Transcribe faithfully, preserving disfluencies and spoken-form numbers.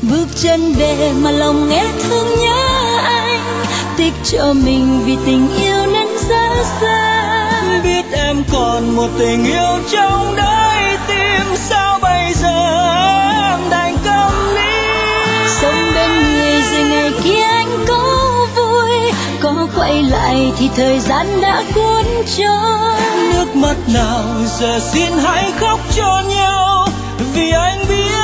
bước chân về mà lòng nghe thương nhớ anh, tiếc cho mình vì tình yêu nên rất xa. Biết em còn một tình yêu trong đáy tim, sao bây giờ em đành câm nín. Sống bên người rồi ngày kia anh có vui, có quay lại thì thời gian đã cuốn trôi. Nước mắt nào giờ xin hãy khóc cho nhau, vì anh biết